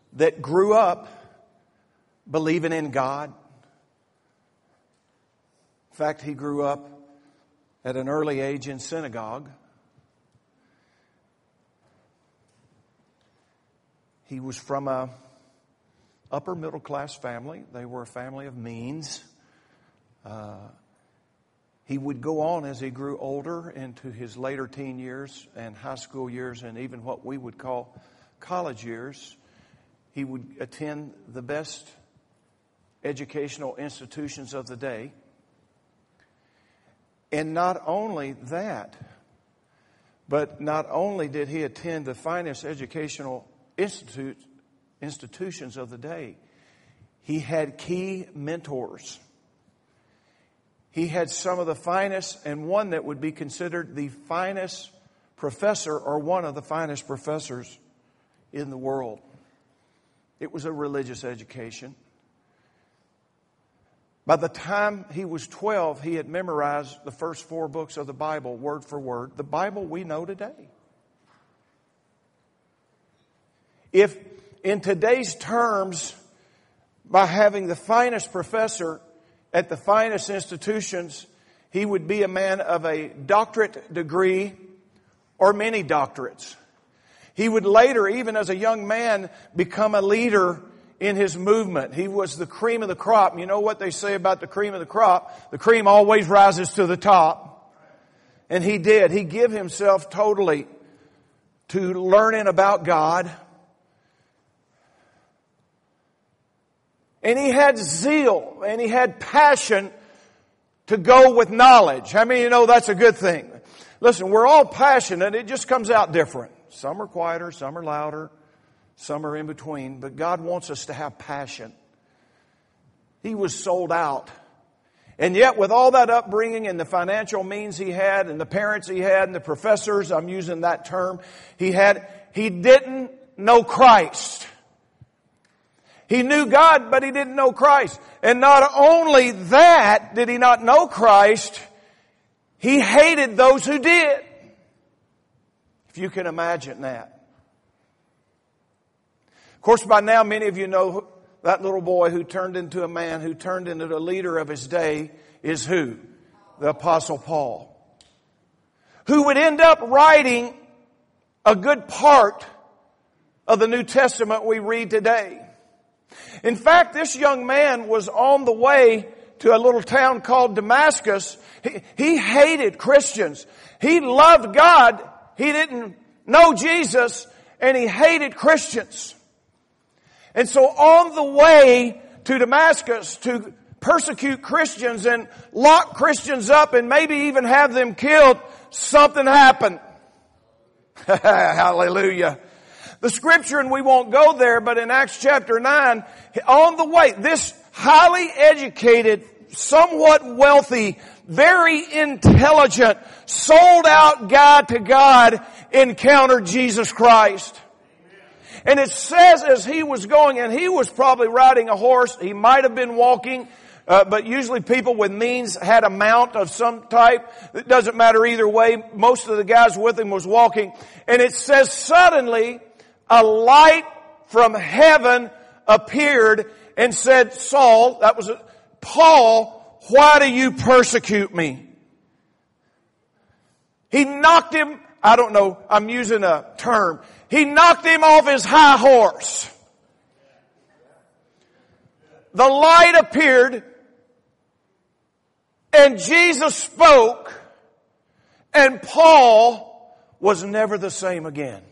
that grew up believing in God. In fact, he grew up at an early age in synagogue. He was from a upper middle class family. They were a family of means. He would go on as he grew older into his later teen years and high school years and even what we would call college years. He would attend the best educational institutions of the day. And not only that, but not only did he attend the finest educational institutions of the day, he had key mentors. He had some of the finest, and one that would be considered the finest professor or one of the finest professors in the world. It was a religious education. By the time he was 12, he had memorized the first 4 books of the Bible, word for word. The Bible we know today. If in today's terms, by having the finest professor at the finest institutions, he would be a man of a doctorate degree or many doctorates. He would later, even as a young man, become a leader in his movement. He was the cream of the crop. You know what they say about the cream of the crop? The cream always rises to the top. And he did. He gave himself totally to learning about God. And he had zeal and he had passion to go with knowledge. How many of you know that's a good thing? Listen, we're all passionate. It just comes out different. Some are quieter, some are louder, some are in between. But God wants us to have passion. He was sold out. And yet with all that upbringing and the financial means he had and the parents he had and the professors, I'm using that term, he didn't know Christ. He knew God, but he didn't know Christ. And not only that did he not know Christ, he hated those who did. If you can imagine that. Of course, by now many of you know that little boy who turned into a man, who turned into the leader of his day is who? The Apostle Paul. Who would end up writing a good part of the New Testament we read today. In fact, this young man was on the way to a little town called Damascus. He hated Christians. He loved God. He didn't know Jesus, and he hated Christians. And so on the way to Damascus to persecute Christians and lock Christians up and maybe even have them killed, something happened. Hallelujah. The scripture, and we won't go there, but in Acts chapter 9, on the way, this highly educated, somewhat wealthy, very intelligent, sold out guy to God encountered Jesus Christ. And it says as he was going, and he was probably riding a horse, he might have been walking, but usually people with means had a mount of some type. It doesn't matter either way. Most of the guys with him was walking. And it says suddenly a light from heaven appeared and said, Saul, that was Paul, why do you persecute me? He knocked him, I don't know, I'm using a term. He knocked him off his high horse. The light appeared and Jesus spoke and Paul was never the same again.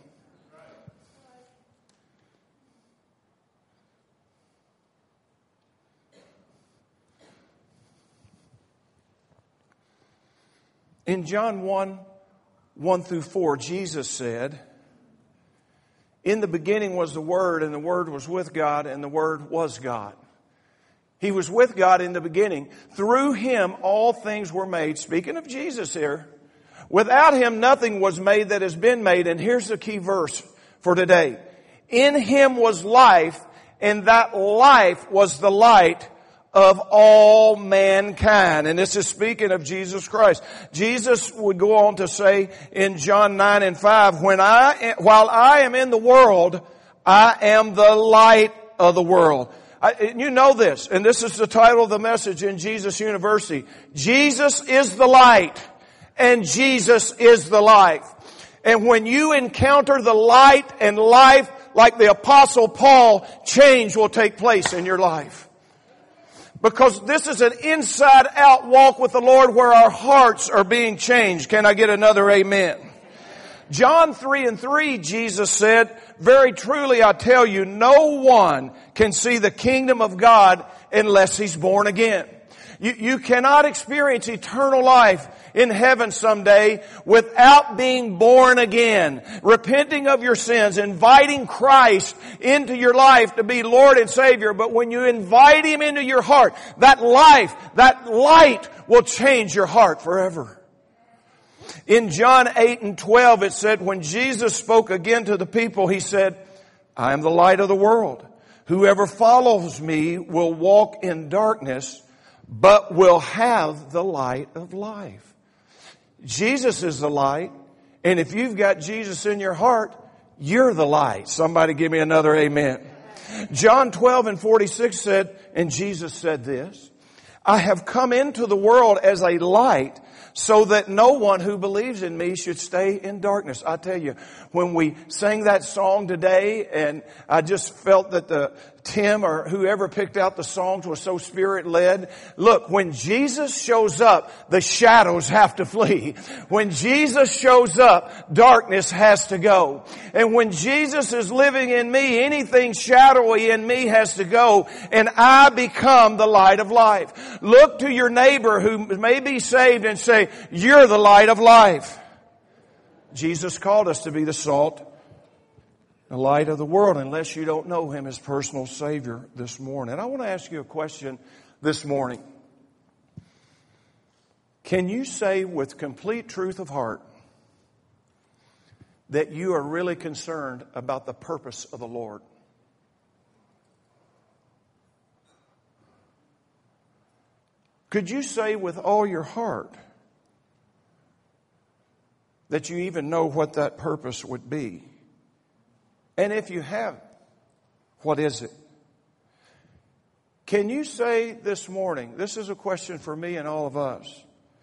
In John 1:1-4, Jesus said, in the beginning was the Word, and the Word was with God, and the Word was God. He was with God in the beginning. Through Him all things were made. Speaking of Jesus here. Without Him nothing was made that has been made. And here's the key verse for today. In Him was life, and that life was the light of all mankind. And this is speaking of Jesus Christ. Jesus would go on to say in John 9:5, while I am in the world, I am the light of the world. You know this, and this is the title of the message in Jesus University. Jesus is the light, and Jesus is the life. And when you encounter the light and life, like the Apostle Paul, change will take place in your life. Because this is an inside-out walk with the Lord where our hearts are being changed. Can I get another amen? John 3:3, Jesus said, very truly I tell you, no one can see the kingdom of God unless he's born again. You cannot experience eternal life in heaven someday without being born again, repenting of your sins, inviting Christ into your life to be Lord and Savior. But when you invite Him into your heart, that life, that light will change your heart forever. In John 8:12 it said, when Jesus spoke again to the people, He said, I am the light of the world. Whoever follows me will walk in darkness, but will have the light of life. Jesus is the light, and if you've got Jesus in your heart, you're the light. Somebody give me another amen. John 12:46 said, and Jesus said this, I have come into the world as a light, so that no one who believes in me should stay in darkness. I tell you, when we sang that song today, and I just felt that Tim or whoever picked out the songs was so Spirit-led. Look, when Jesus shows up, the shadows have to flee. When Jesus shows up, darkness has to go. And when Jesus is living in me, anything shadowy in me has to go, and I become the light of life. Look to your neighbor who may be saved and say, you're the light of life. Jesus called us to be the salt, the light of the world, unless you don't know Him as personal Savior this morning. I want to ask you a question this morning. Can you say with complete truth of heart that you are really concerned about the purpose of the Lord? Could you say with all your heart that you even know what that purpose would be? And if you have, what is it? Can you say this morning, this is a question for me and all of us.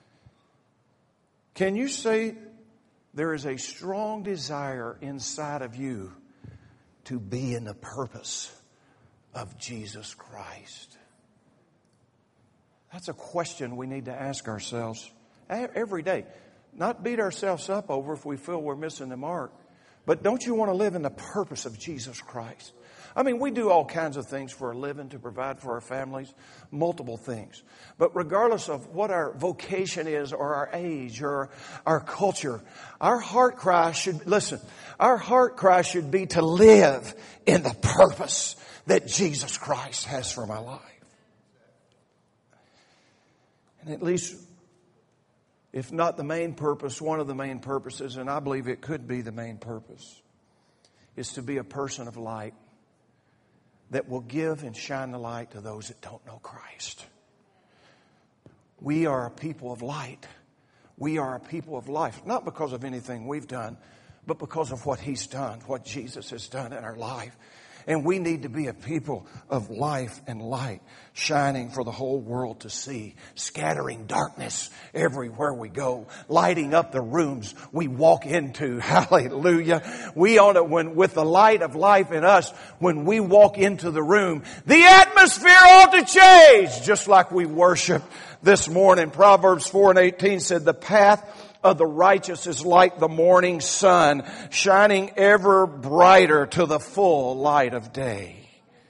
Can you say there is a strong desire inside of you to be in the purpose of Jesus Christ? That's a question we need to ask ourselves every day. Not beat ourselves up over if we feel we're missing the mark. But don't you want to live in the purpose of Jesus Christ? I mean, we do all kinds of things for a living to provide for our families, multiple things. But regardless of what our vocation is or our age or our culture, our heart cry should be to live in the purpose that Jesus Christ has for my life. And at least, if not the main purpose, one of the main purposes, and I believe it could be the main purpose, is to be a person of light that will give and shine the light to those that don't know Christ. We are a people of light. We are a people of life, not because of anything we've done, but because of what He's done, what Jesus has done in our life. And we need to be a people of life and light, shining for the whole world to see, scattering darkness everywhere we go, lighting up the rooms we walk into. Hallelujah. We ought to, with the light of life in us, when we walk into the room, the atmosphere ought to change, just like we worship this morning. Proverbs 4:18 said, the path of the righteous is like the morning sun, shining ever brighter to the full light of day.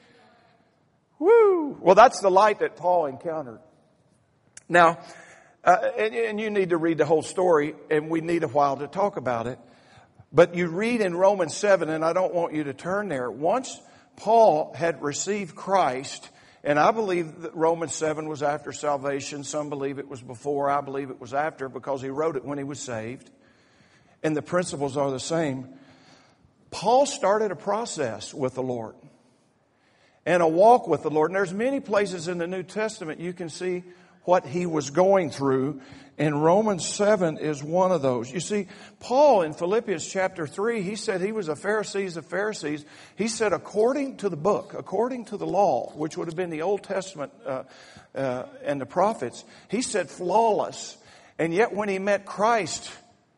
Woo! Well, that's the light that Paul encountered. Now, and you need to read the whole story, and we need a while to talk about it. But you read in Romans 7, and I don't want you to turn there. Once Paul had received Christ, and I believe that Romans 7 was after salvation. Some believe it was before. I believe it was after, because he wrote it when he was saved. And the principles are the same. Paul started a process with the Lord and a walk with the Lord. And there's many places in the New Testament you can see what he was going through. And Romans 7 is one of those. You see, Paul in Philippians chapter 3, he said he was a Pharisee of Pharisees. He said according to the book, according to the law, which would have been the Old Testament and the prophets, he said flawless. And yet when he met Christ,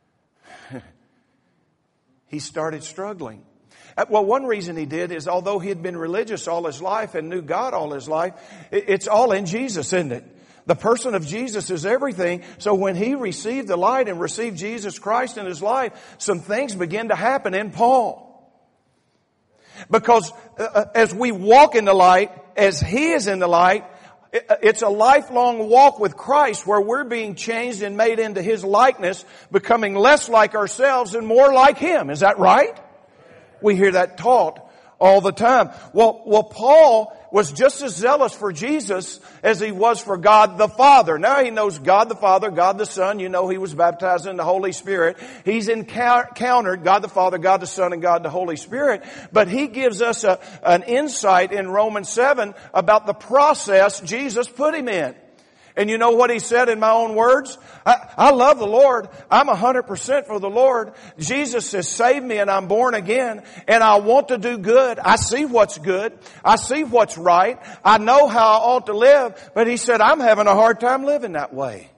he started struggling. Well, one reason he did is although he had been religious all his life and knew God all his life, it's all in Jesus, isn't it? The person of Jesus is everything. So when he received the light and received Jesus Christ in his life, some things began to happen in Paul. Because as we walk in the light, as he is in the light, it's a lifelong walk with Christ where we're being changed and made into his likeness, becoming less like ourselves and more like him. Is that right? We hear that taught all the time. Well, Paul was just as zealous for Jesus as he was for God the Father. Now he knows God the Father, God the Son. You know he was baptized in the Holy Spirit. He's encountered God the Father, God the Son, and God the Holy Spirit. But he gives us an insight in Romans 7 about the process Jesus put him in. And you know what he said in my own words? I love the Lord. I'm 100% for the Lord. Jesus has saved me and I'm born again. And I want to do good. I see what's good. I see what's right. I know how I ought to live. But he said, I'm having a hard time living that way.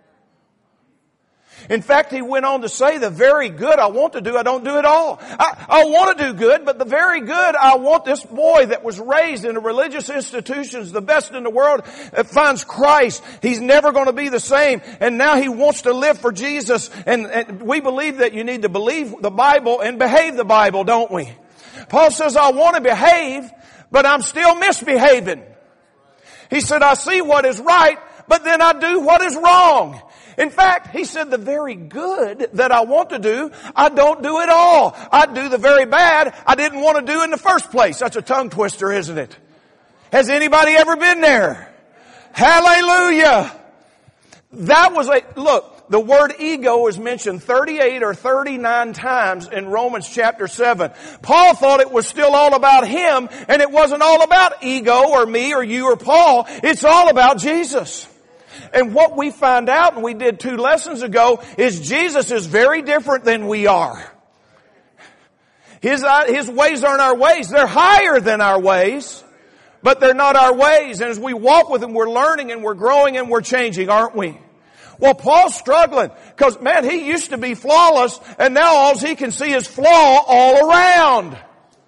In fact, he went on to say, the very good I want to do, I don't do at all. I want to do good, but the very good I want, this boy that was raised in the religious institutions, the best in the world, that finds Christ. He's never going to be the same. And now he wants to live for Jesus. And we believe that you need to believe the Bible and behave the Bible, don't we? Paul says, I want to behave, but I'm still misbehaving. He said, I see what is right, but then I do what is wrong. In fact, he said the very good that I want to do, I don't do at all. I do the very bad I didn't want to do in the first place. That's a tongue twister, isn't it? Has anybody ever been there? Hallelujah. Look, the word ego is mentioned 38 or 39 times in Romans chapter 7. Paul thought it was still all about him, and it wasn't all about ego or me or you or Paul. It's all about Jesus. And what we find out, and we did 2 lessons ago, is Jesus is very different than we are. His ways aren't our ways. They're higher than our ways, but they're not our ways. And as we walk with Him, we're learning and we're growing and we're changing, aren't we? Well, Paul's struggling because, man, he used to be flawless, and now all he can see is flaw all around.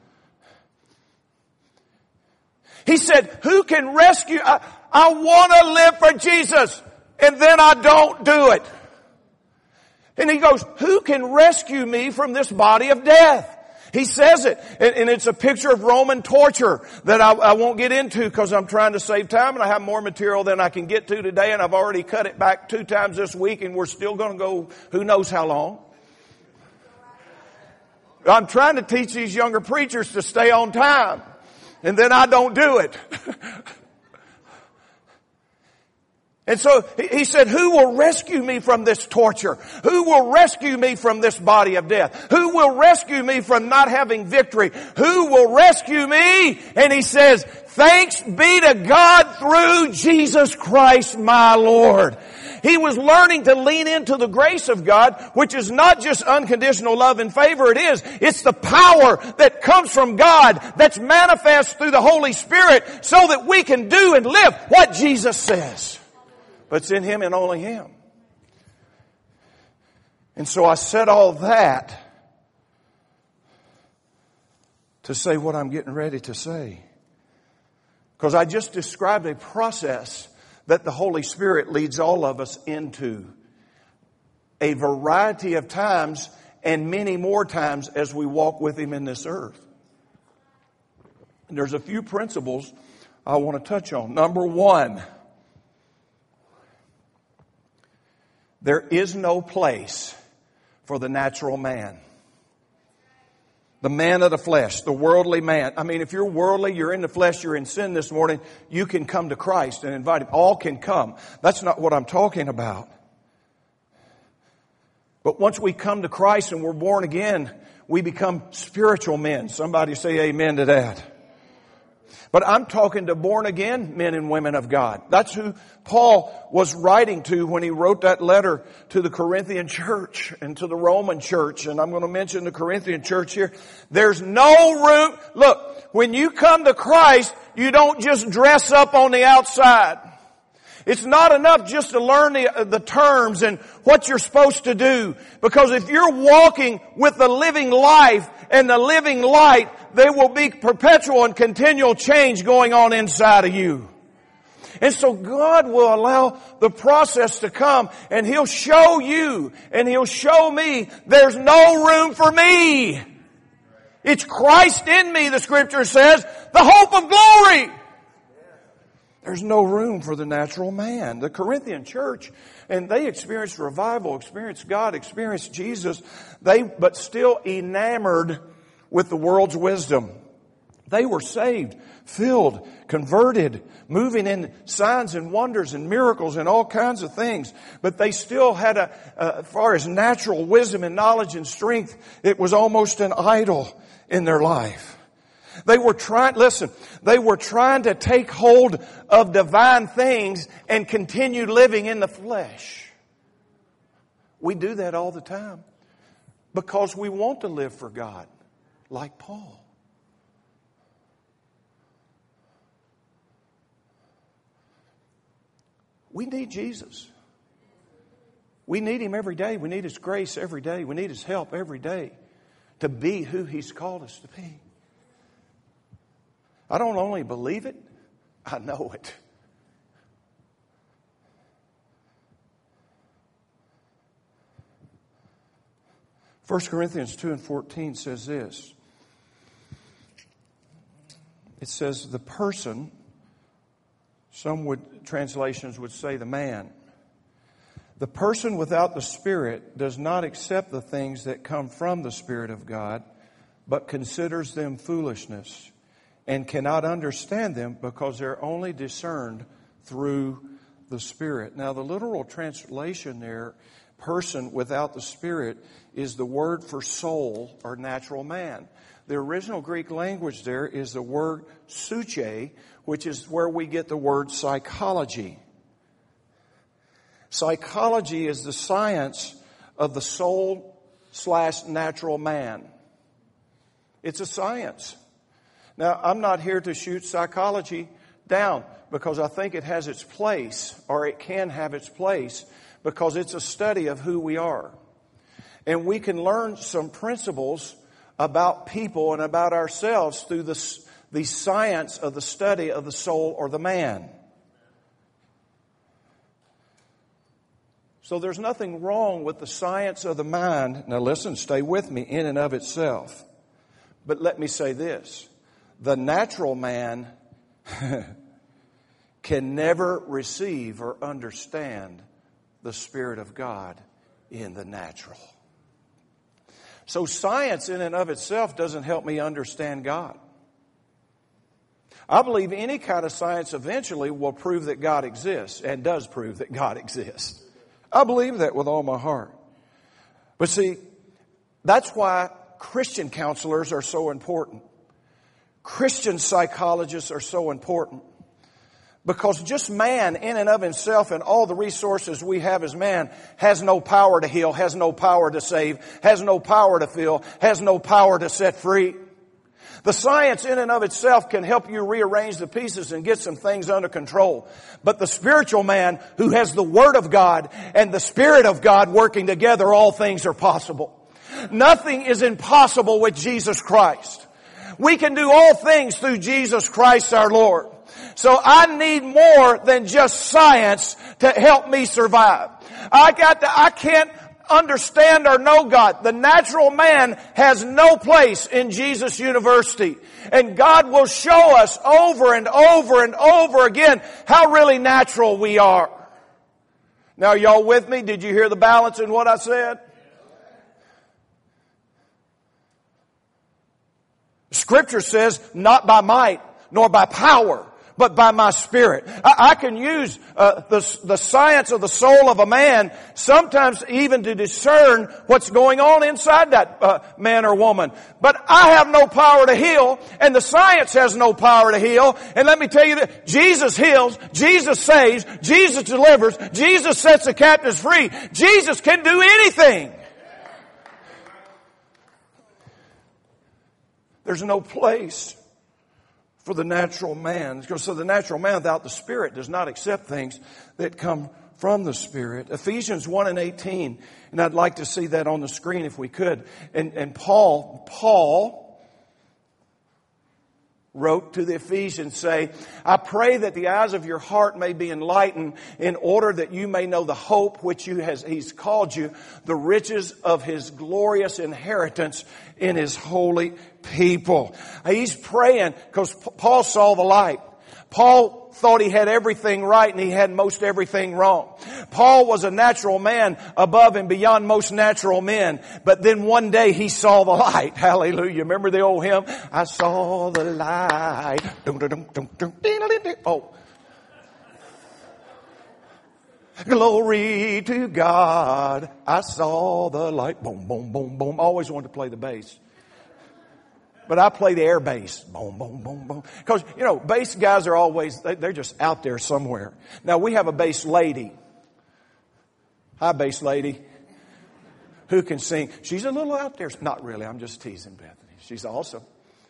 He said, who can rescue... I want to live for Jesus, and then I don't do it. And he goes, who can rescue me from this body of death? He says it, and it's a picture of Roman torture that I won't get into because I'm trying to save time and I have more material than I can get to today, and I've already cut it back 2 times this week, and we're still going to go who knows how long. I'm trying to teach these younger preachers to stay on time, and then I don't do it. And so he said, who will rescue me from this torture? Who will rescue me from this body of death? Who will rescue me from not having victory? Who will rescue me? And he says, thanks be to God through Jesus Christ my Lord. He was learning to lean into the grace of God, which is not just unconditional love and favor. It's the power that comes from God that's manifest through the Holy Spirit so that we can do and live what Jesus says. But it's in Him and only Him. And so I said all that to say what I'm getting ready to say. Because I just described a process that the Holy Spirit leads all of us into. A variety of times and many more times as we walk with Him in this earth. And there's a few principles I want to touch on. Number 1. There is no place for the natural man. The man of the flesh, the worldly man. I mean, if you're worldly, you're in the flesh, you're in sin this morning, you can come to Christ and invite Him. All can come. That's not what I'm talking about. But once we come to Christ and we're born again, we become spiritual men. Somebody say amen to that. But I'm talking to born again men and women of God. That's who Paul was writing to when he wrote that letter to the Corinthian church and to the Roman church. And I'm going to mention the Corinthian church here. There's no room. Look, when you come to Christ, you don't just dress up on the outside. It's not enough just to learn the terms and what you're supposed to do. Because if you're walking with the living life and the living light, there will be perpetual and continual change going on inside of you. And so God will allow the process to come, and He'll show you and He'll show me there's no room for me. It's Christ in me, the Scripture says, the hope of glory. There's no room for the natural man. The Corinthian church, and they experienced revival, experienced God, experienced Jesus, but still enamored with the world's wisdom. They were saved, filled, converted, moving in signs and wonders and miracles and all kinds of things. But they still had as far as natural wisdom and knowledge and strength, it was almost an idol in their life. They were trying to take hold of divine things and continue living in the flesh. We do that all the time because we want to live for God, like Paul. We need Jesus. We need Him every day. We need His grace every day. We need His help every day to be who He's called us to be. I don't only believe it, I know it. First Corinthians 2:14 says this. It says the person, translations would say the man. The person without the Spirit does not accept the things that come from the Spirit of God, but considers them foolishness, and cannot understand them because they're only discerned through the Spirit. Now, the literal translation there, person without the Spirit, is the word for soul or natural man. The original Greek language there is the word psyche, which is where we get the word psychology. Psychology is the science of the soul/natural man. It's a science. Now, I'm not here to shoot psychology down because I think it has its place, or it can have its place, because it's a study of who we are. And we can learn some principles about people and about ourselves through the science of the study of the soul or the man. So there's nothing wrong with the science of the mind. Now listen, stay with me, in and of itself. But let me say this. The natural man can never receive or understand the Spirit of God in the natural. So science in and of itself doesn't help me understand God. I believe any kind of science eventually will prove that God exists, and does prove that God exists. I believe that with all my heart. But see, that's why Christian counselors are so important. Christian psychologists are so important. Because just man in and of himself and all the resources we have as man has no power to heal, has no power to save, has no power to fill, has no power to set free. The science in and of itself can help you rearrange the pieces and get some things under control. But the spiritual man who has the Word of God and the Spirit of God working together, all things are possible. Nothing is impossible with Jesus Christ. We can do all things through Jesus Christ our Lord. So I need more than just science to help me survive. I can't understand or know God. The natural man has no place in Jesus University. And God will show us over and over and over again how really natural we are. Now, are y'all with me? Did you hear the balance in what I said? Scripture says, not by might, nor by power, but by my Spirit. I can use the science of the soul of a man sometimes even to discern what's going on inside that man or woman. But I have no power to heal, and the science has no power to heal. And let me tell you that Jesus heals, Jesus saves, Jesus delivers, Jesus sets the captives free. Jesus can do anything. There's no place for the natural man. So the natural man without the Spirit does not accept things that come from the Spirit. Ephesians 1:18, and I'd like to see that on the screen if we could. And Paul wrote to the Ephesians, say, I pray that the eyes of your heart may be enlightened in order that you may know the hope which He's called you, the riches of His glorious inheritance in His holy people. He's praying because Paul saw the light. Paul thought he had everything right and he had most everything wrong. Paul was a natural man above and beyond most natural men. But then one day he saw the light. Hallelujah. Remember the old hymn? I saw the light. Oh. Glory to God. I saw the light. Boom, boom, boom, boom. I always wanted to play the bass. But I play the air bass. Boom, boom, boom, boom. Because, bass guys are always, they're just out there somewhere. Now, we have a bass lady. Hi, bass lady. Who can sing. She's a little out there. Not really. I'm just teasing Bethany. She's awesome.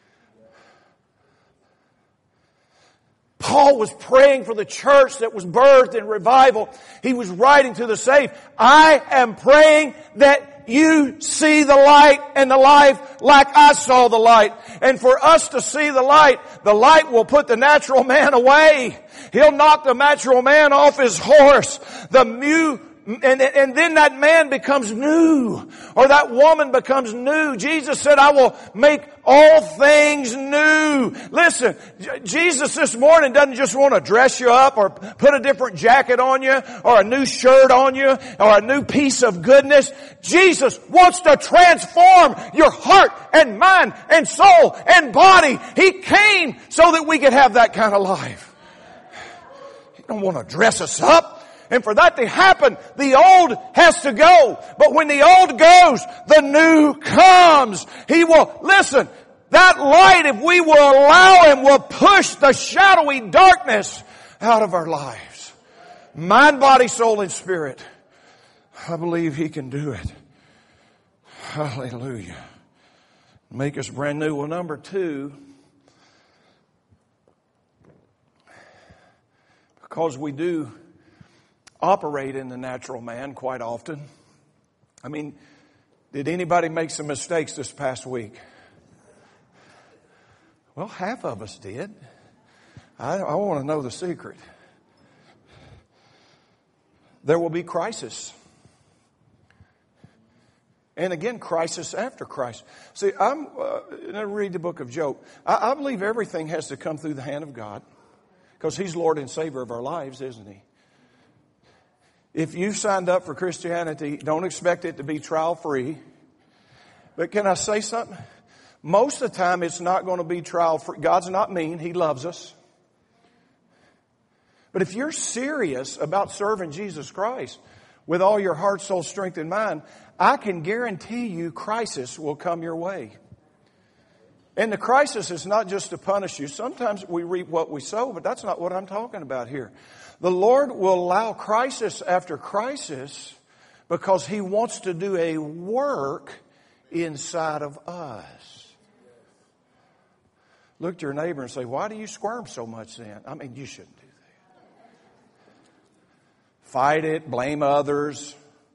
Paul was praying for the church that was birthed in revival. He was writing to the saved. I am praying that you see the light and the life like I saw the light. And for us to see the light will put the natural man away. He'll knock the natural man off his horse. And then that man becomes new, or that woman becomes new. Jesus said, I will make all things new. Listen, Jesus this morning doesn't just want to dress you up or put a different jacket on you or a new shirt on you or a new piece of goodness. Jesus wants to transform your heart and mind and soul and body. He came so that we could have that kind of life. He don't want to dress us up. And for that to happen, the old has to go. But when the old goes, the new comes. He will, listen, that light, if we will allow Him, will push the shadowy darkness out of our lives. Mind, body, soul, and spirit. I believe He can do it. Hallelujah. Make us brand new. Well, number 2, because we do operate in the natural man quite often. I mean, did anybody make some mistakes this past week? Well, half of us did. I want to know the secret. There will be crisis. And again, crisis after crisis. See, I read the book of Job. I believe everything has to come through the hand of God because He's Lord and Savior of our lives, isn't He? If you signed up for Christianity, don't expect it to be trial-free. But can I say something? Most of the time, it's not going to be trial-free. God's not mean. He loves us. But if you're serious about serving Jesus Christ with all your heart, soul, strength, and mind, I can guarantee you crisis will come your way. And the crisis is not just to punish you. Sometimes we reap what we sow, but that's not what I'm talking about here. The Lord will allow crisis after crisis because He wants to do a work inside of us. Look at your neighbor and say, why do you squirm so much then? I mean, you shouldn't do that. Fight it, blame others,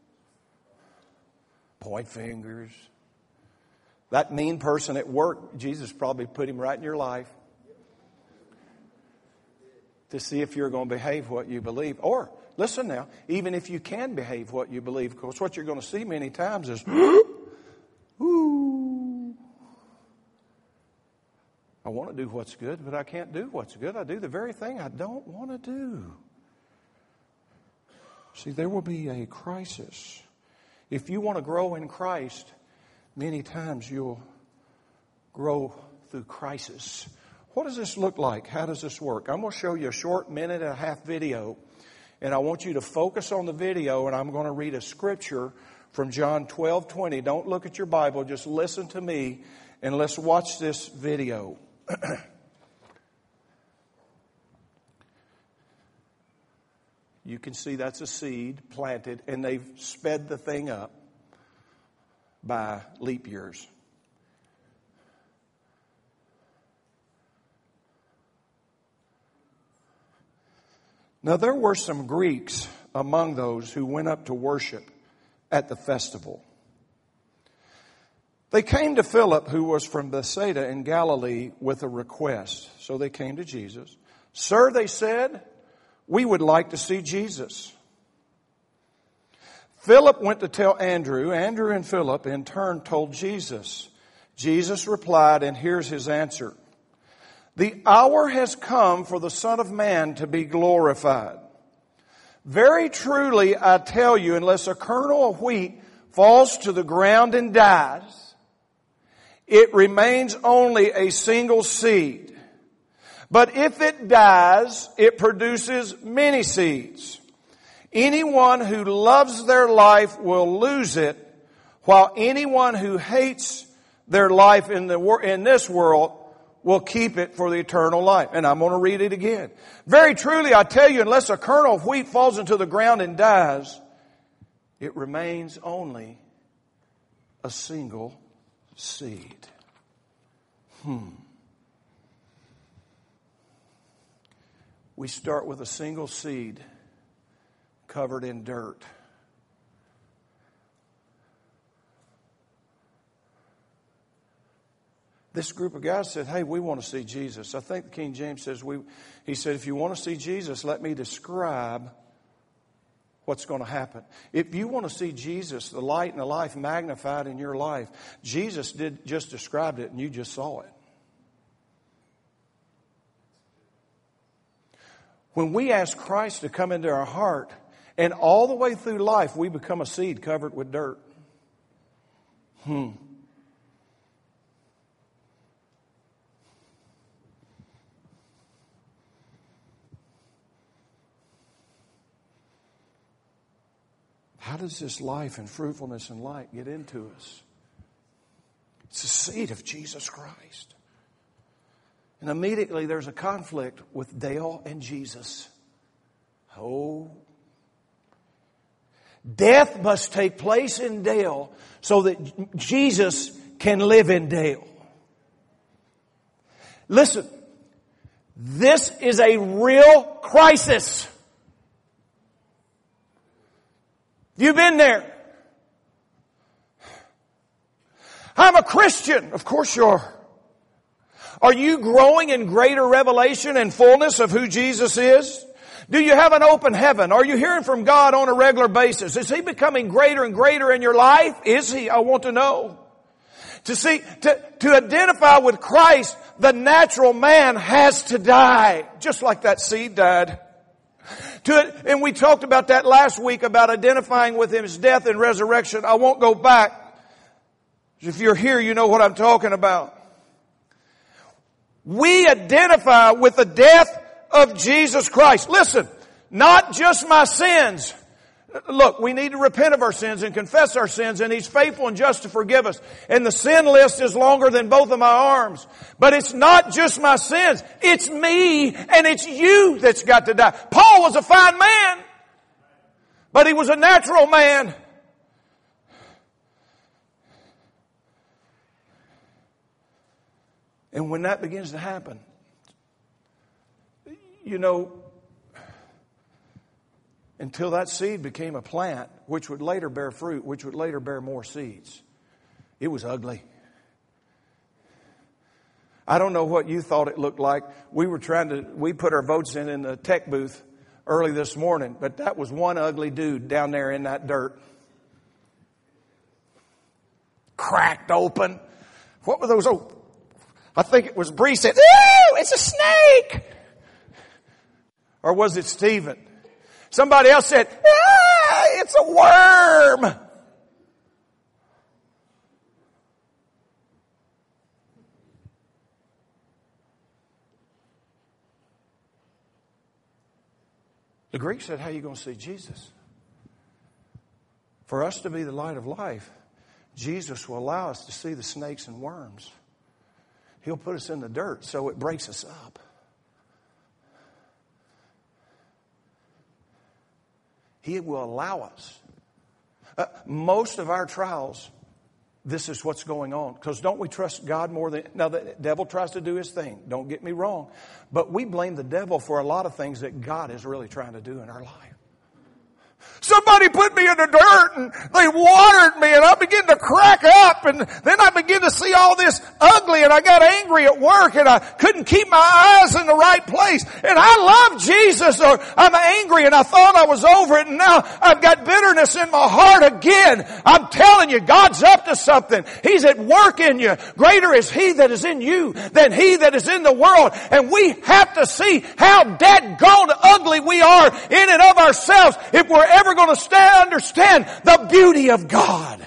point fingers. That mean person at work, Jesus probably put him right in your life to see if you're going to behave what you believe. Or, listen now, even if you can behave what you believe, because what you're going to see many times is, ooh, I want to do what's good, but I can't do what's good. I do the very thing I don't want to do. See, there will be a crisis. If you want to grow in Christ, many times you'll grow through crisis What does this look like? How does this work? I'm going to show you a short 1.5-minute video, and I want you to focus on the video, and I'm going to read a scripture from John 12:20. Don't look at your Bible, just listen to me, and let's watch this video. You can see that's a seed planted, and they've sped the thing up by leap years. Now there were some Greeks among those who went up to worship at the festival. They came to Philip, who was from Bethsaida in Galilee, with a request. So they came to Jesus. Sir, they said, we would like to see Jesus. Philip went to tell Andrew. Andrew and Philip in turn told Jesus. Jesus replied, and here's his answer. The hour has come for the Son of Man to be glorified. Very truly, I tell you, unless a kernel of wheat falls to the ground and dies, it remains only a single seed. But if it dies, it produces many seeds. Anyone who loves their life will lose it, while anyone who hates their life in this world will keep it for the eternal life. And I'm going to read it again. Very truly, I tell you, unless a kernel of wheat falls into the ground and dies, it remains only a single seed. We start with a single seed covered in dirt. This group of guys said, hey, we want to see Jesus. I think the King James says, he said, if you want to see Jesus, let me describe what's going to happen. If you want to see Jesus, the light and the life magnified in your life, Jesus just described it and you just saw it. When we ask Christ to come into our heart, and all the way through life, we become a seed covered with dirt. How does this life and fruitfulness and light get into us? It's the seed of Jesus Christ. And immediately there's a conflict with Dale and Jesus. Oh. Death must take place in Dale so that Jesus can live in Dale. Listen, this is a real crisis. You've been there. I'm a Christian. Of course you are. Are you growing in greater revelation and fullness of who Jesus is? Do you have an open heaven? Are you hearing from God on a regular basis? Is He becoming greater and greater in your life? Is He? I want to know. To identify with Christ, the natural man has to die. Just like that seed died. And we talked about that last week about identifying with His death and resurrection. I won't go back. If you're here, you know what I'm talking about. We identify with the death of Jesus Christ. Listen, not just my sins. Look, we need to repent of our sins and confess our sins, and He's faithful and just to forgive us. And the sin list is longer than both of my arms. But it's not just my sins. It's me and it's you that's got to die. Paul was a fine man, but he was a natural man. And when that begins to happen, you know, until that seed became a plant, which would later bear fruit, which would later bear more seeds, it was ugly. I don't know what you thought it looked like. We put our votes in the tech booth early this morning, but that was one ugly dude down there in that dirt. Cracked open. What were those? Oh, I think it was Bree said, "Ew, it's a snake." Or was it Stephen? Somebody else said, "It's a worm." The Greek said, how are you going to see Jesus? For us to be the light of life, Jesus will allow us to see the snakes and worms. He'll put us in the dirt so it breaks us up. He will allow us. Most of our trials, this is what's going on. Because don't we trust God more than... Now, the devil tries to do his thing. Don't get me wrong. But we blame the devil for a lot of things that God is really trying to do in our life. Somebody put me in the dirt and they watered me and I began to crack up and then I began to see all this ugly and I got angry at work and I couldn't keep my eyes in the right place. And I love Jesus or I'm angry and I thought I was over it and now I've got bitterness in my heart again. I'm telling you, God's up to something. He's at work in you. Greater is He that is in you than he that is in the world. And we have to see how dadgone ugly we are in and of ourselves if we're ever going to understand the beauty of God.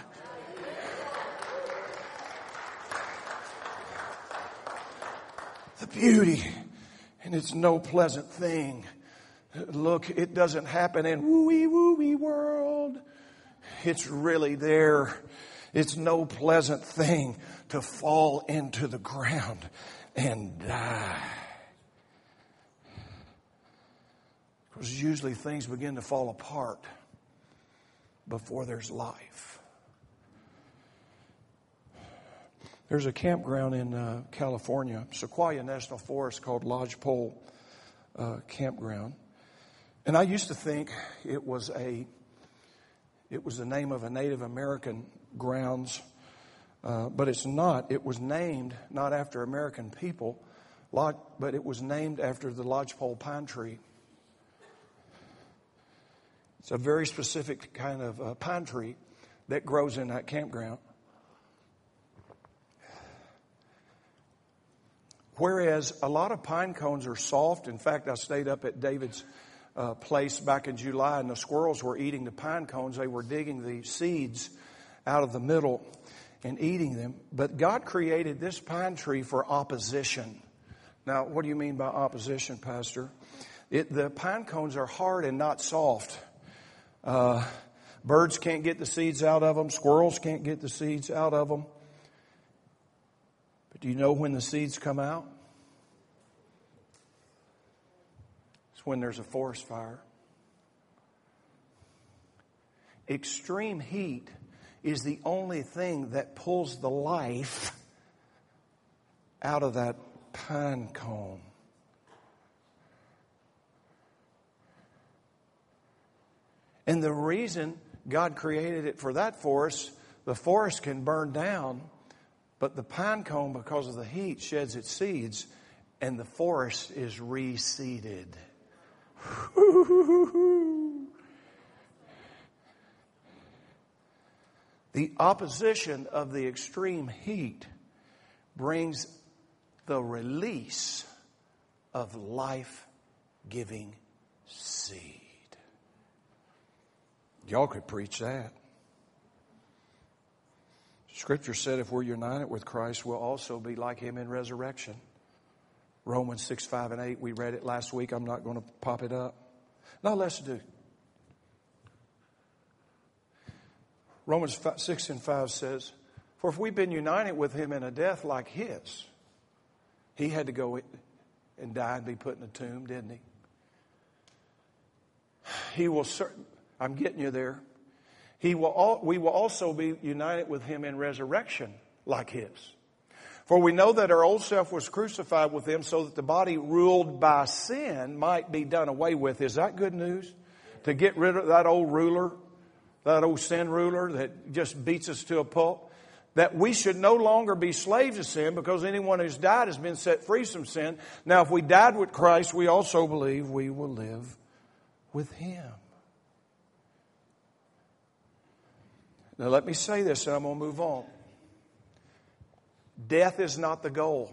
The beauty. And it's no pleasant thing. Look, it doesn't happen in woo-wee world. It's really there. It's no pleasant thing to fall into the ground and die. Because usually things begin to fall apart before there's life. There's a campground in California, Sequoia National Forest, called Lodgepole Campground. And I used to think it was the name of a Native American grounds, but it's not. It was named not after American people, but it was named after the lodgepole pine tree. It's a very specific kind of pine tree that grows in that campground. Whereas a lot of pine cones are soft. In fact, I stayed up at David's place back in July and the squirrels were eating the pine cones. They were digging the seeds out of the middle and eating them. But God created this pine tree for opposition. Now, what do you mean by opposition, Pastor? The pine cones are hard and not soft. Birds can't get the seeds out of them. Squirrels can't get the seeds out of them. But do you know when the seeds come out? It's when there's a forest fire. Extreme heat is the only thing that pulls the life out of that pine cone. And the reason God created it for that forest, the forest can burn down, but the pine cone, because of the heat, sheds its seeds, and the forest is reseeded. The opposition of the extreme heat brings the release of life-giving seed. Y'all could preach that. Scripture said if we're united with Christ, we'll also be like Him in resurrection. Romans 6, 5, and 8. We read it last week. I'm not going to pop it up. Now let's do. Romans 6 and 5 says, for if we've been united with Him in a death like His, He had to go and die and be put in a tomb, didn't He? He will certainly... I'm getting you there. We will also be united with Him in resurrection like His. For we know that our old self was crucified with Him so that the body ruled by sin might be done away with. Is that good news? To get rid of that old ruler, that old sin ruler that just beats us to a pulp. That we should no longer be slaves of sin because anyone who's died has been set free from sin. Now if we died with Christ, we also believe we will live with Him. Now let me say this and I'm going to move on. Death is not the goal.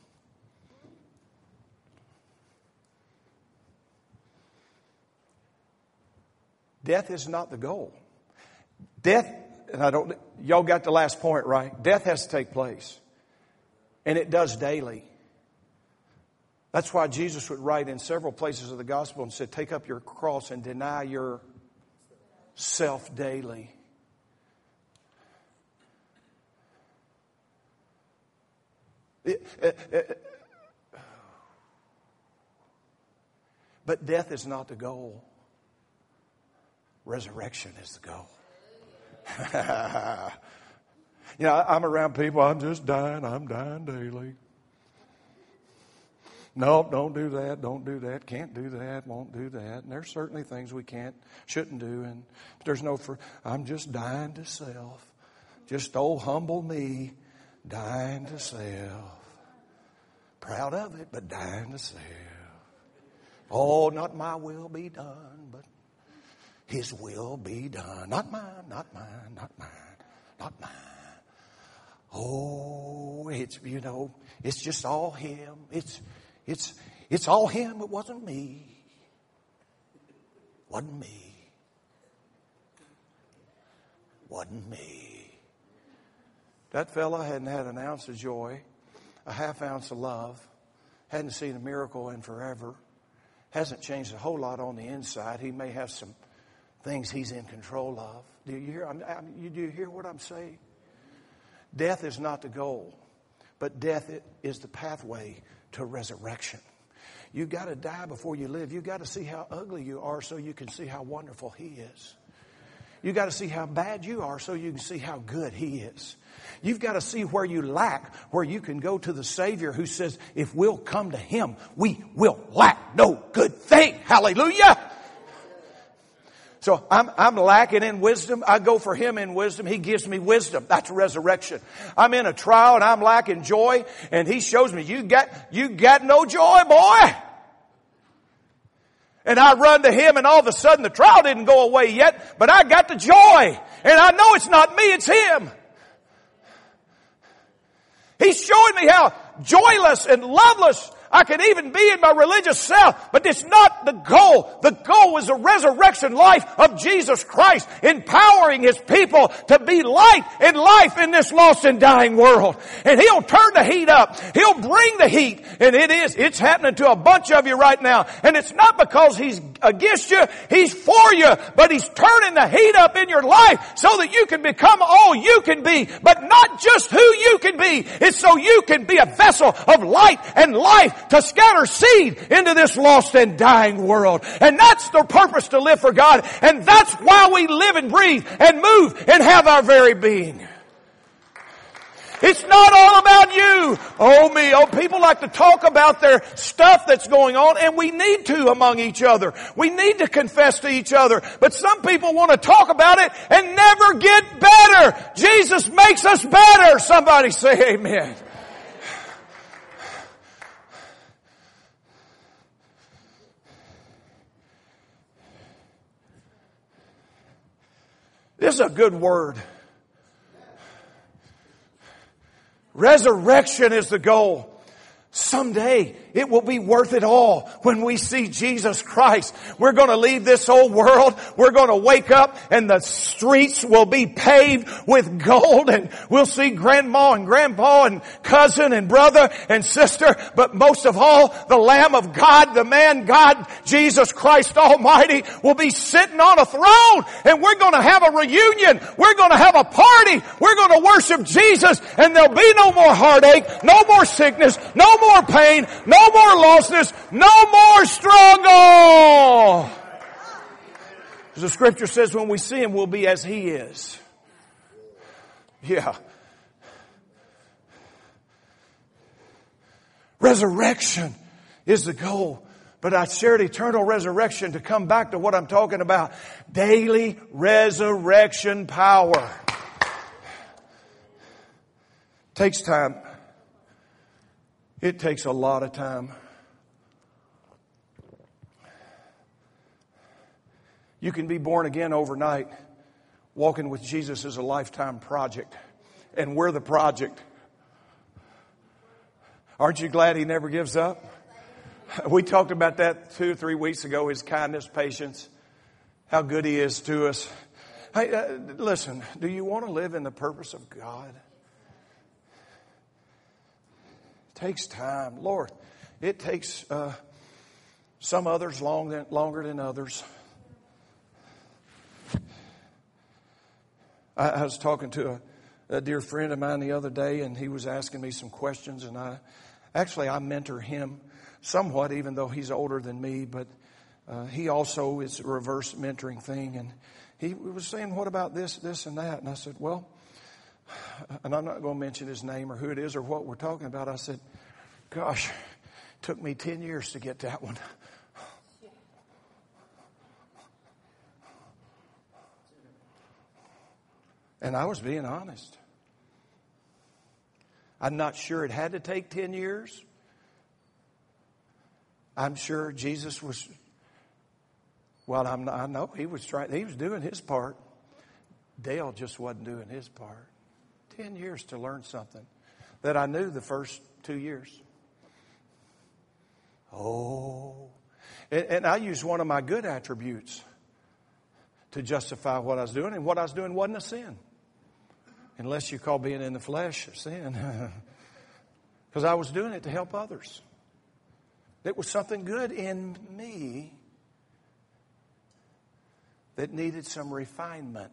Death is not the goal. Death, and y'all got the last point right. Death has to take place. And it does daily. That's why Jesus would write in several places of the gospel and said, take up your cross and deny yourself daily. But death is not the goal. Resurrection is the goal. You know, I'm around people, I'm just dying, I'm dying daily. No, don't do that, can't do that, won't do that. And there's certainly things we shouldn't do. And there's I'm just dying to self. Just old humble me, dying to self. Proud of it, but dying to self. Oh, not my will be done, but His will be done. Not mine, not mine, not mine, not mine. Oh, it's just all Him. It's all Him. It wasn't me. Wasn't me. Wasn't me. That fella hadn't had an ounce of joy, a half ounce of love, hadn't seen a miracle in forever, hasn't changed a whole lot on the inside. He may have some things he's in control of. Do you hear? Do you hear what I'm saying? Death is not the goal, but death is the pathway to resurrection. You've got to die before you live. You've got to see how ugly you are so you can see how wonderful He is. You've got to see how bad you are so you can see how good He is. You've got to see where you lack, where you can go to the Savior who says, if we'll come to Him, we will lack no good thing. Hallelujah. So I'm lacking in wisdom. I go for Him in wisdom. He gives me wisdom. That's resurrection. I'm in a trial and I'm lacking joy, and He shows me, you got no joy, boy. And I run to Him, and all of a sudden the trial didn't go away yet, but I got the joy. And I know it's not me, it's Him. He's showing me how joyless and loveless I can even be in my religious self, but it's not the goal. The goal is the resurrection life of Jesus Christ, empowering His people to be light and life in this lost and dying world. And He'll turn the heat up. He'll bring the heat. And it's happening to a bunch of you right now. And it's not because He's against you, He's for you, but He's turning the heat up in your life so that you can become all you can be, but not just who you can be. It's so you can be a vessel of light and life to scatter seed into this lost and dying world. And that's the purpose to live for God. And that's why we live and breathe and move and have our very being. It's not all about you. Oh me. Oh, people like to talk about their stuff that's going on, and we need to among each other. We need to confess to each other. But some people want to talk about it and never get better. Jesus makes us better. Somebody say amen. This is a good word. Resurrection is the goal. Someday it will be worth it all when we see Jesus Christ. We're going to leave this old world. We're going to wake up and the streets will be paved with gold, and we'll see grandma and grandpa and cousin and brother and sister. But most of all, the Lamb of God, the man God, Jesus Christ Almighty, will be sitting on a throne, and we're going to have a reunion. We're going to have a party. We're going to worship Jesus, and there'll be no more heartache, no more sickness, no more pain, no more lostness, no more struggle. As the scripture says, when we see Him, we'll be as He is. Yeah. Resurrection is the goal. But I shared eternal resurrection to come back to what I'm talking about. Daily resurrection power. Takes time. It takes a lot of time. You can be born again overnight. Walking with Jesus is a lifetime project. And we're the project. Aren't you glad He never gives up? We talked about that 2 or 3 weeks ago, His kindness, patience, how good He is to us. Hey, listen, do you want to live in the purpose of God? Takes time. Lord, It takes some others longer than others. I was talking to a dear friend of mine the other day, and he was asking me some questions, and I mentor him somewhat, even though he's older than me, but he also is a reverse mentoring thing. And he was saying, what about this, and that? And I said, well, and I'm not going to mention his name or who it is or what we're talking about. I said, gosh, it took me 10 years to get that one. And I was being honest. I'm not sure it had to take 10 years. I'm sure Jesus was, I know he was doing his part. Dale just wasn't doing his part. 10 years to learn something that I knew the first 2 years. Oh. And I used one of my good attributes to justify what I was doing, and what I was doing wasn't a sin. Unless you call being in the flesh a sin. Because I was doing it to help others. It was something good in me that needed some refinement.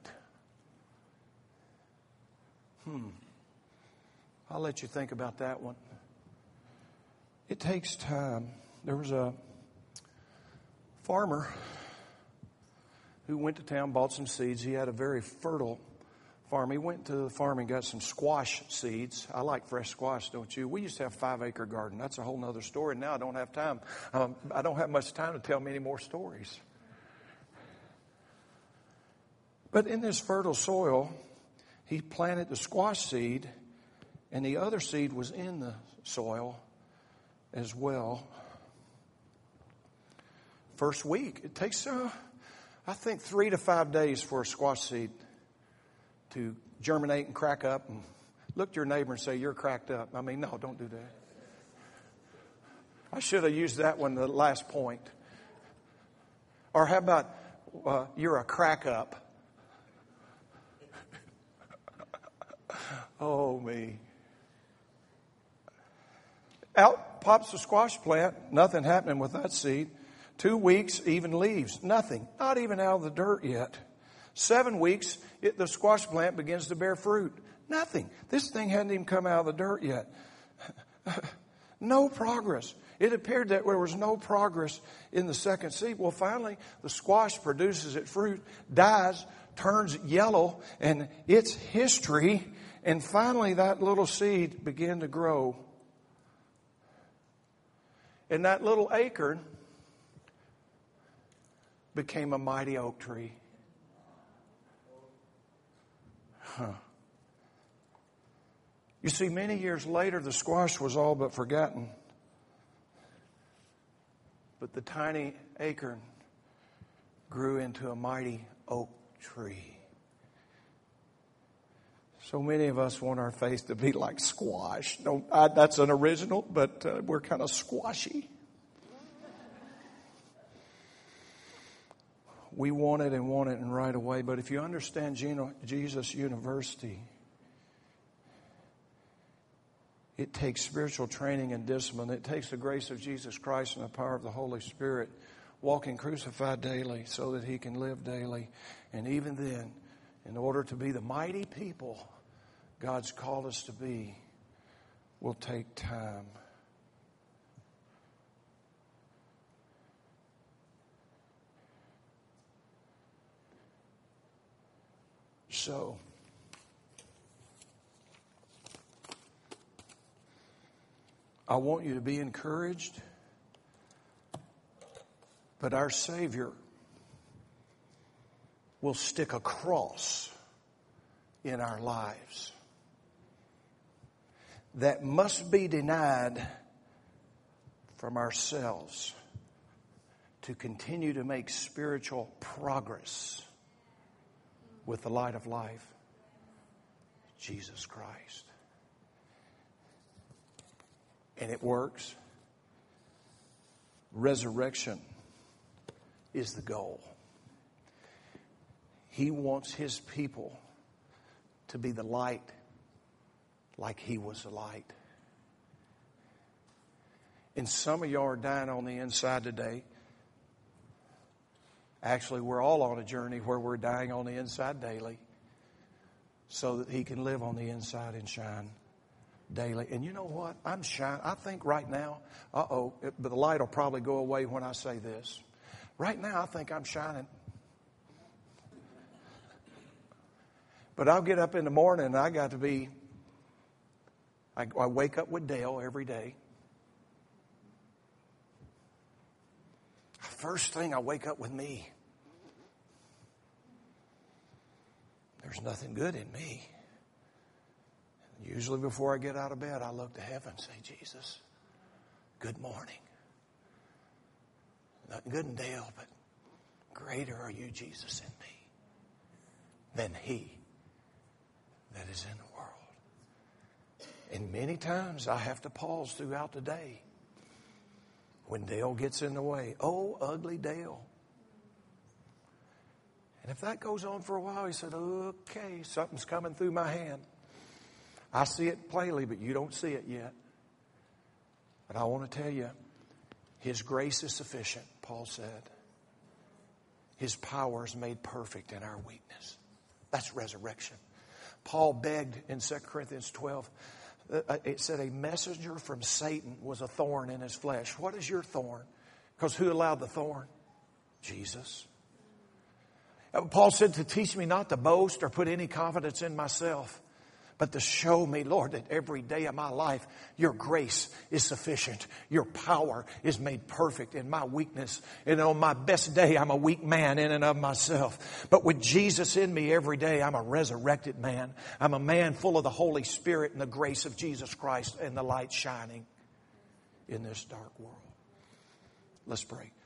I'll let you think about that one. It takes time. There was a farmer who went to town, bought some seeds. He had a very fertile farm. He went to the farm and got some squash seeds. I like fresh squash, don't you? We used to have a 5-acre garden. That's a whole nother story. Now I don't have time. I don't have much time to tell many more stories. But in this fertile soil, he planted the squash seed, and the other seed was in the soil as well. First week, it takes, I think, 3 to 5 days for a squash seed to germinate and crack up. And look at your neighbor and say, you're cracked up. I mean, no, don't do that. I should have used that one, the last point. Or how about, you're a crack up. Oh, me. Out pops the squash plant. Nothing happening with that seed. 2 weeks, even leaves. Nothing. Not even out of the dirt yet. 7 weeks, the squash plant begins to bear fruit. Nothing. This thing hadn't even come out of the dirt yet. No progress. It appeared that there was no progress in the second seed. Well, finally, the squash produces its fruit, dies, turns yellow, and it's history. And finally, that little seed began to grow. And that little acorn became a mighty oak tree. You see, many years later, the squash was all but forgotten. But the tiny acorn grew into a mighty oak tree. So many of us want our faith to be like squash. No, that's an original, but we're kind of squashy. We want it and right away. But if you understand Jesus University, it takes spiritual training and discipline. It takes the grace of Jesus Christ and the power of the Holy Spirit, walking crucified daily so that he can live daily. And even then, in order to be the mighty people God's called us to be, will take time. So, I want you to be encouraged, but our Savior will stick a cross in our lives that must be denied from ourselves to continue to make spiritual progress with the light of life, Jesus Christ. And it works. Resurrection is the goal. He wants his people to be the light like he was the light. And some of y'all are dying on the inside today. Actually, we're all on a journey where we're dying on the inside daily so that He can live on the inside and shine daily. And you know what? I'm shining. I think right now, but the light will probably go away when I say this. Right now, I think I'm shining. But I'll get up in the morning and I wake up with Dale every day. First thing, I wake up with me. There's nothing good in me. Usually before I get out of bed, I look to heaven and say, Jesus, good morning. Nothing good in Dale, but greater are you, Jesus, in me than he that is in the world. And many times I have to pause throughout the day when Dale gets in the way. Oh, ugly Dale. And if that goes on for a while, he said, okay, something's coming through my hand. I see it plainly, but you don't see it yet. But I want to tell you, His grace is sufficient, Paul said. His power is made perfect in our weakness. That's resurrection. Paul begged in 2 Corinthians 12. It said a messenger from Satan was a thorn in his flesh. What is your thorn? Because who allowed the thorn? Jesus. Paul said to teach me not to boast or put any confidence in myself, but to show me, Lord, that every day of my life, your grace is sufficient. Your power is made perfect in my weakness. And on my best day, I'm a weak man in and of myself. But with Jesus in me every day, I'm a resurrected man. I'm a man full of the Holy Spirit and the grace of Jesus Christ and the light shining in this dark world. Let's pray.